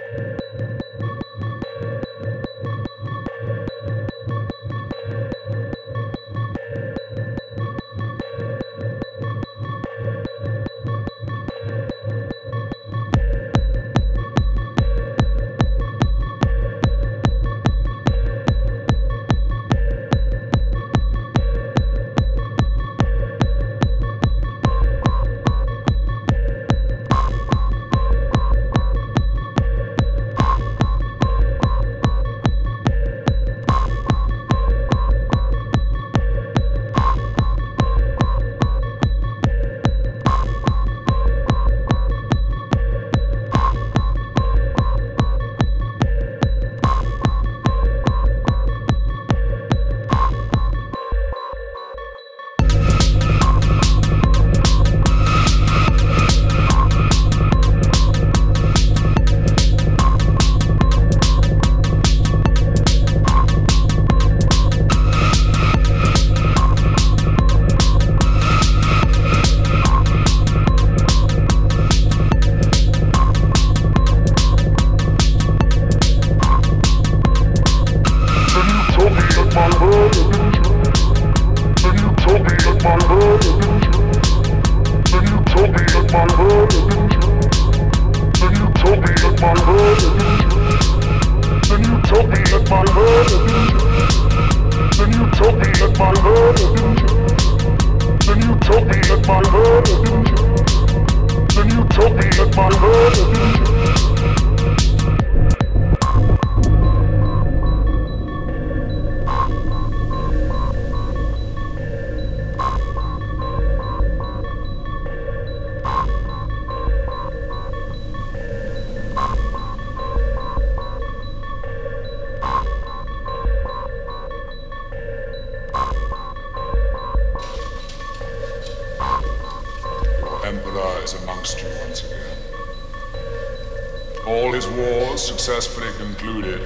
Successfully concluded,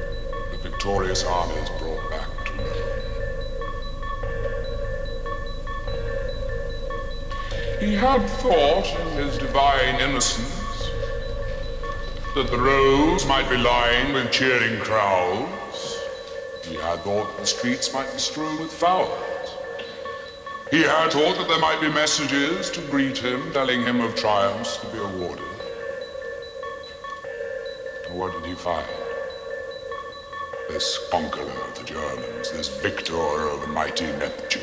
the victorious armies brought back to Rome. He had thought, in his divine innocence, that the roads might be lined with cheering crowds. He had thought that the streets might be strewn with flowers. He had thought that there might be messages to greet him, telling him of triumphs to be awarded. What did he find? This conqueror of the Germans, this victor over mighty Neptune.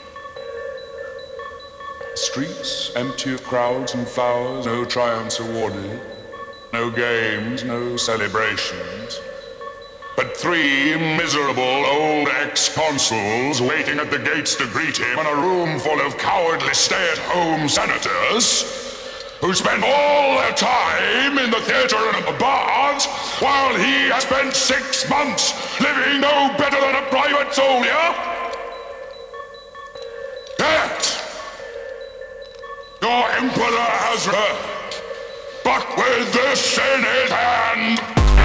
Streets empty of crowds and flowers, no triumphs awarded, no games, no celebrations, but 3 miserable old ex-consuls waiting at the gates to greet him, and a room full of cowardly stay-at-home senators who spend all their time in the theater and at the bars, while he has spent 6 months living no better than a private soldier? Yet, your emperor has returned, but with this in his hand.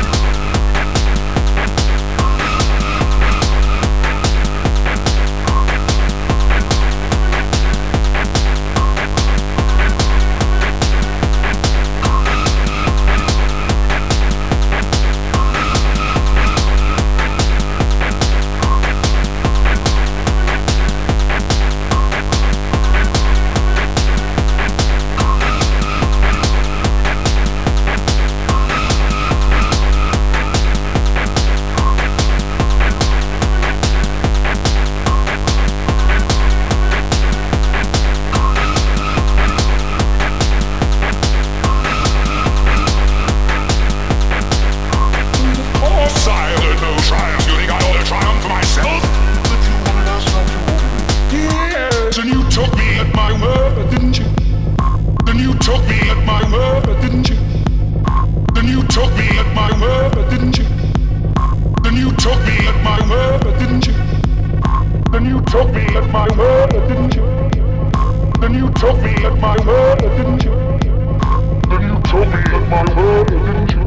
took me at my word, didn't you? Then you took me at my word, didn't you? Then you took me at my word, didn't you?